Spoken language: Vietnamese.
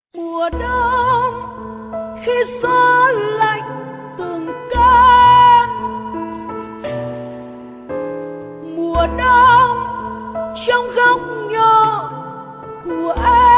Mùa đông khi gió lạnh từng cơn, mùa đông trong góc nhỏ của em.